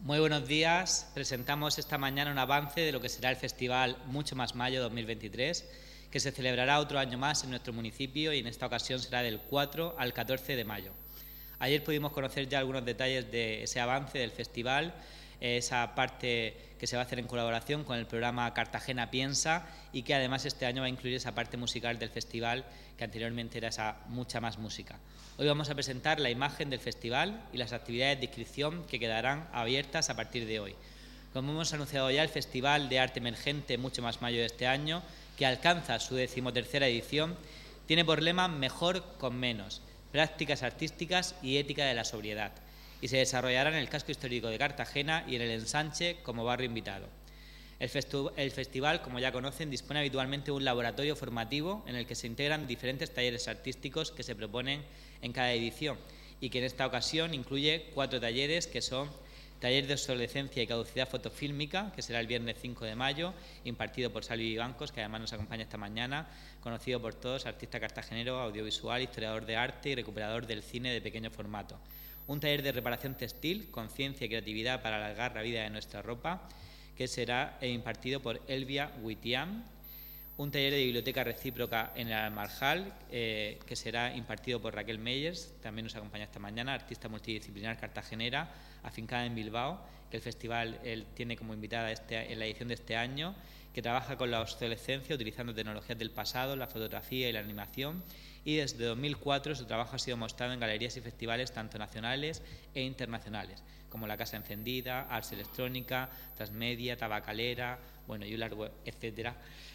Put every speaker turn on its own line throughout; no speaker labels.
Muy buenos días. Presentamos esta mañana un avance de lo que será el Festival Mucho Más Mayo 2023, que se celebrará otro año más en nuestro municipio y en esta ocasión será del 4 al 14 de mayo. Ayer pudimos conocer ya algunos detalles de ese avance del festival, esa parte que se va a hacer en colaboración con el programa Cartagena Piensa y que además este año va a incluir esa parte musical del festival que anteriormente era esa mucha más música. Hoy vamos a presentar la imagen del festival y las actividades de inscripción que quedarán abiertas a partir de hoy. Como hemos anunciado ya, el Festival de Arte Emergente Mucho Más Mayo de este año, que alcanza su 13ª edición, tiene por lema Mejor con menos, prácticas artísticas y ética de la sobriedad, y se desarrollará en el casco histórico de Cartagena y en el Ensanche como barrio invitado. El festival, como ya conocen, dispone habitualmente de un laboratorio formativo en el que se integran diferentes talleres artísticos que se proponen en cada edición y que en esta ocasión incluye 4 talleres que son taller de obsolescencia y caducidad fotofílmica, que será el viernes 5 de mayo, impartido por Salvi Vivancos, que además nos acompaña esta mañana, conocido por todos, artista cartagenero, audiovisual, historiador de arte y recuperador del cine de pequeño formato. Un taller de reparación textil, conciencia y creatividad para alargar la vida de nuestra ropa, que será impartido por Elvia Huitián. Un taller de biblioteca recíproca en el Almarjal, que será impartido por Raquel Meyers, también nos acompaña esta mañana, artista multidisciplinar cartagenera, afincada en Bilbao, que el festival tiene como invitada en la edición de este año, que trabaja con la obsolescencia utilizando tecnologías del pasado, la fotografía y la animación, y desde 2004 su trabajo ha sido mostrado en galerías y festivales tanto nacionales e internacionales, como La Casa Encendida, Ars Electrónica, Transmedia, Tabacalera, y un largo etcétera,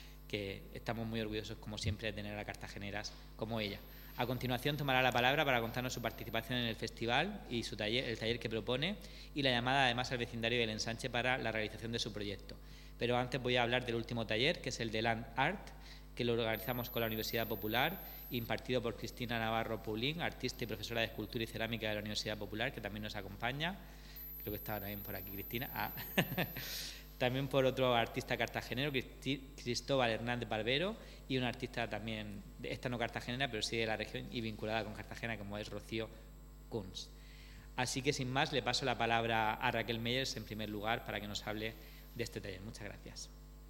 que estamos muy orgullosos, como siempre, de tener a cartageneras como ella. A continuación tomará la palabra para contarnos su participación en el festival y el taller que propone, y la llamada además al vecindario del Ensanche para la realización de su proyecto. Pero antes voy a hablar del último taller, que es el de Land Art, que lo organizamos con la Universidad Popular, impartido por Cristina Navarro Paulín, artista y profesora de escultura y cerámica de la Universidad Popular, que también nos acompaña. Creo que estaba también por aquí Cristina. También por otro artista cartagenero, Cristóbal Hernández Barbero, y una artista también, esta no cartagenera, pero sí de la región y vinculada con Cartagena, como es Rocío Kunz. Así que sin más, le paso la palabra a Raquel Meyers en primer lugar para que nos hable de este taller. Muchas gracias.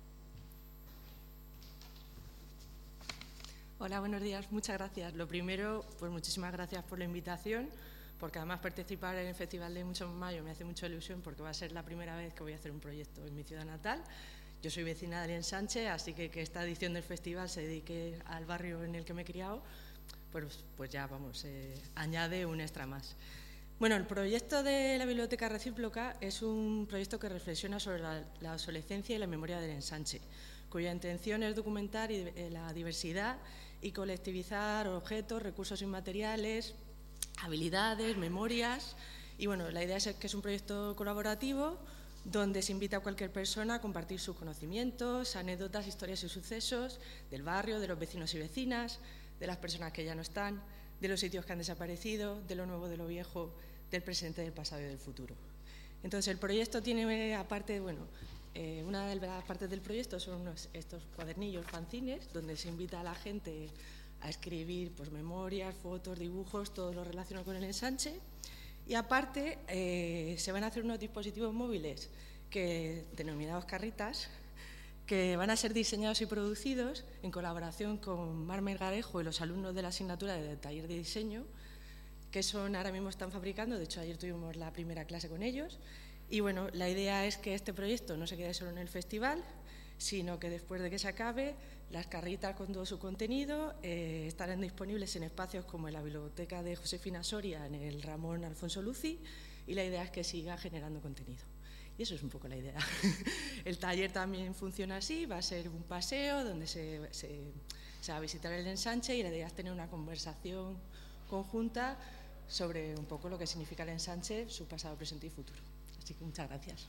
Hola, buenos días. Muchas gracias. Lo primero, pues muchísimas gracias por la invitación, porque además participar en el Festival de Mucho Más Mayo me hace mucha ilusión porque va a ser la primera vez que voy a hacer un proyecto en mi ciudad natal. Yo soy vecina del Ensanche, así que esta edición del festival se dedique al barrio en el que me he criado, pues ya vamos, añade un extra más. Bueno, el proyecto de la Biblioteca Recíproca es un proyecto que reflexiona sobre la obsolescencia y la memoria del Ensanche, cuya intención es documentar la diversidad y colectivizar objetos, recursos inmateriales, habilidades, memorias. Y bueno, la idea es que es un proyecto colaborativo donde se invita a cualquier persona a compartir sus conocimientos, anécdotas, historias y sucesos del barrio, de los vecinos y vecinas, de las personas que ya no están, de los sitios que han desaparecido, de lo nuevo, de lo viejo, del presente, del pasado y del futuro. Entonces el proyecto tiene aparte, una de las partes del proyecto son estos cuadernillos, fanzines, donde se invita a la gente a escribir pues, memorias, fotos, dibujos, todo lo relacionado con el Ensanche. Y aparte se van a hacer unos dispositivos móviles denominados carritas, que van a ser diseñados y producidos en colaboración con Mar Melgarejo y los alumnos de la asignatura de taller de diseño, que ahora mismo están fabricando. De hecho, ayer tuvimos la primera clase con ellos. Y bueno, la idea es que este proyecto no se quede solo en el festival, sino que después de que se acabe, las carritas con todo su contenido estarán disponibles en espacios como en la biblioteca de Josefina Soria, en el Ramón Alfonso Luci, y la idea es que siga generando contenido. Y eso es un poco la idea. El taller también funciona así, va a ser un paseo donde se va a visitar el Ensanche, y la idea es tener una conversación conjunta sobre un poco lo que significa el Ensanche, su pasado, presente y futuro. Así que muchas gracias.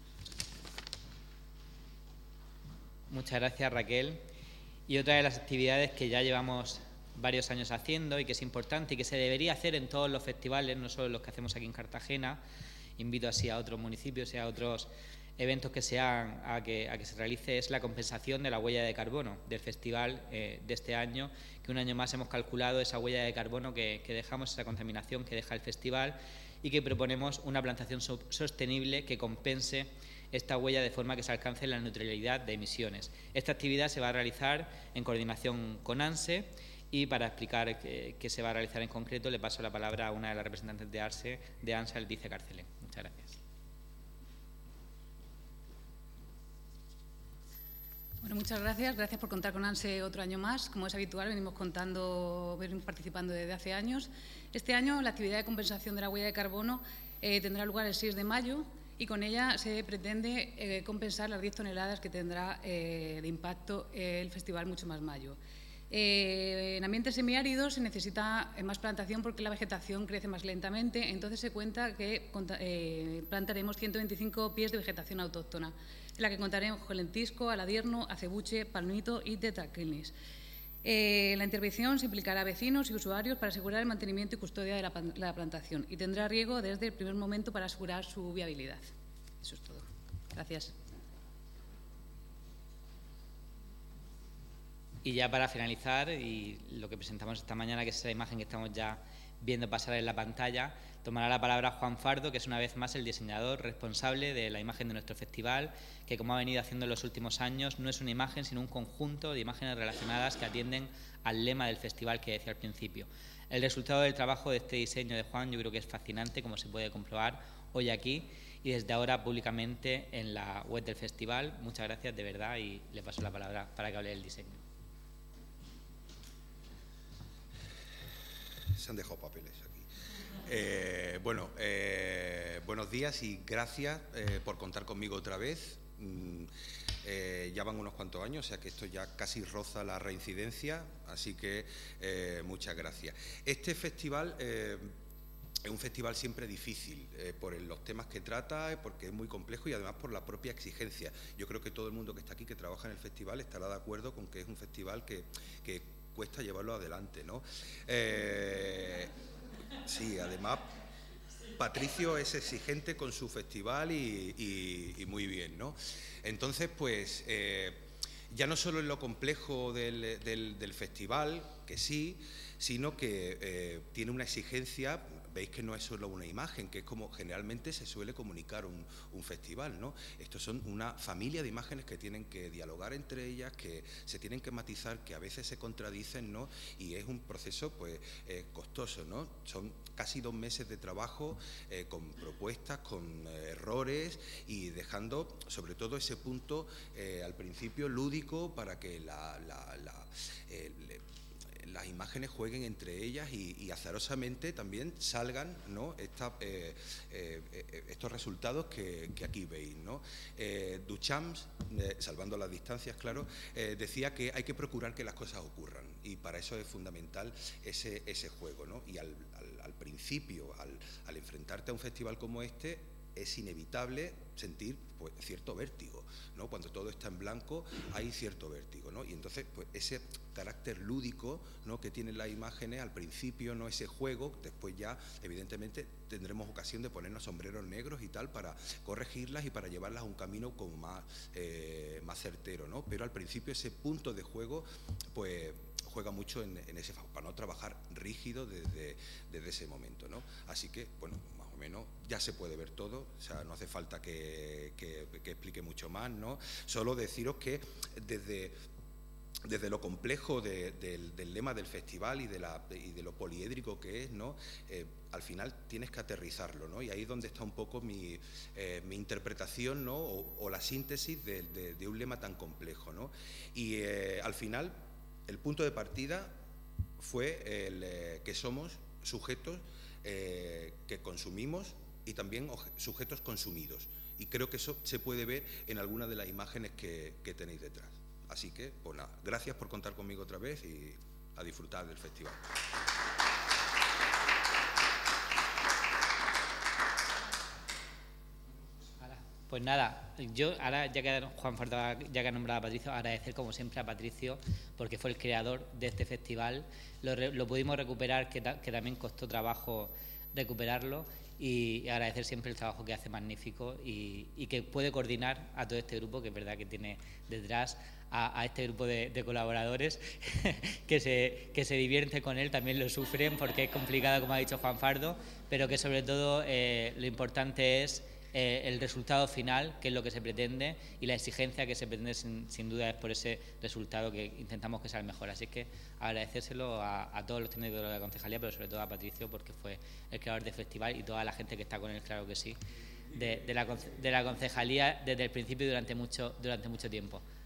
Muchas gracias, Raquel. Y otra de las actividades que ya llevamos varios años haciendo y que es importante y que se debería hacer en todos los festivales, no solo los que hacemos aquí en Cartagena, invito así a otros municipios y a otros eventos que se hagan a que se realice, es la compensación de la huella de carbono del festival de este año, que un año más hemos calculado esa huella de carbono que dejamos, esa contaminación que deja el festival, y que proponemos una plantación sostenible que compense esta huella de forma que se alcance la neutralidad de emisiones. Esta actividad se va a realizar en coordinación con ANSE y para explicar qué se va a realizar en concreto le paso la palabra a una de las representantes de ANSE, Eldice Carcelén. Muchas gracias.
Bueno, muchas gracias. Gracias por contar con ANSE otro año más. Como es habitual, venimos participando desde hace años. Este año la actividad de compensación de la huella de carbono tendrá lugar el 6 de mayo y con ella se pretende compensar las 10 toneladas que tendrá de impacto el Festival Mucho Más Mayo. En ambientes semiáridos se necesita más plantación porque la vegetación crece más lentamente, entonces se cuenta que plantaremos 125 pies de vegetación autóctona, en la que contaremos con lentisco, aladierno, acebuche, palmito y tetraquilis. La intervención se implicará a vecinos y usuarios para asegurar el mantenimiento y custodia de la plantación y tendrá riego desde el primer momento para asegurar su viabilidad. Eso es todo. Gracias.
Y ya para finalizar, y lo que presentamos esta mañana, que es esa imagen que estamos ya viendo pasar en la pantalla, tomará la palabra Juan Fardo, que es una vez más el diseñador responsable de la imagen de nuestro festival, que como ha venido haciendo en los últimos años, no es una imagen, sino un conjunto de imágenes relacionadas que atienden al lema del festival que decía al principio. El resultado del trabajo de este diseño de Juan yo creo que es fascinante, como se puede comprobar hoy aquí y desde ahora públicamente en la web del festival. Muchas gracias de verdad y le paso la palabra para que hable del diseño.
Se han dejado papeles aquí. Buenos días y gracias por contar conmigo otra vez. Ya van unos cuantos años, o sea que esto ya casi roza la reincidencia, así que muchas gracias. Este festival es un festival siempre difícil por los temas que trata, porque es muy complejo y además por la propia exigencia. Yo creo que todo el mundo que está aquí, que trabaja en el festival, estará de acuerdo con que es un festival que cuesta llevarlo adelante, ¿no? Sí, además Patricio es exigente con su festival y muy bien, ¿no? Entonces, pues, ya no solo en lo complejo del festival, que sí, sino que tiene una exigencia. Veis que no es solo una imagen, que es como generalmente se suele comunicar un festival, ¿no? Estos son una familia de imágenes que tienen que dialogar entre ellas, que se tienen que matizar, que a veces se contradicen, ¿no? Y es un proceso, pues, costoso, ¿no? Son casi 2 meses de trabajo con propuestas, con errores y dejando, sobre todo, ese punto al principio lúdico para que las imágenes jueguen entre ellas y azarosamente también salgan, ¿no? Estos resultados que aquí veis, ¿no? Duchamp, salvando las distancias, claro, decía que hay que procurar que las cosas ocurran y para eso es fundamental ese juego, ¿no? Y al principio, al enfrentarte a un festival como este, es inevitable sentir, pues, cierto vértigo, ¿no? Cuando todo está en blanco hay cierto vértigo, ¿no? Y entonces, pues, ese carácter lúdico, ¿no?, que tienen las imágenes al principio, ¿no?, ese juego, después ya evidentemente tendremos ocasión de ponernos sombreros negros y tal para corregirlas y para llevarlas a un camino como más certero, ¿no? Pero al principio ese punto de juego, pues, juega mucho en ese, para no trabajar rígido desde ese momento, ¿no? Así que, bueno, menos ya se puede ver todo, o sea, no hace falta que explique mucho más, ¿no? Solo deciros que desde lo complejo del lema del festival y de lo poliédrico que es, ¿no? Al final tienes que aterrizarlo, ¿no? Y ahí es donde está un poco mi interpretación, ¿no? O la síntesis de un lema tan complejo, ¿no? Y al final el punto de partida fue que somos sujetos que consumimos y también sujetos consumidos. Y creo que eso se puede ver en algunas de las imágenes que tenéis detrás. Así que, pues nada, gracias por contar conmigo otra vez y a disfrutar del festival.
Pues nada, yo ahora, ya que Juan Fardo, ya que ha nombrado a Patricio, agradecer como siempre a Patricio porque fue el creador de este festival. Lo pudimos recuperar, que también costó trabajo recuperarlo, y agradecer siempre el trabajo que hace magnífico y que puede coordinar a todo este grupo, que es verdad que tiene detrás a este grupo de colaboradores que se divierte con él, también lo sufren porque es complicado, como ha dicho Juan Fardo, pero que sobre todo lo importante es el resultado final, que es lo que se pretende, y la exigencia que se pretende sin duda es por ese resultado que intentamos que sea el mejor. Así que agradecérselo a todos los técnicos de la concejalía, pero sobre todo a Patricio, porque fue el creador del festival, y toda la gente que está con él, claro que sí, de la concejalía desde el principio y durante mucho tiempo.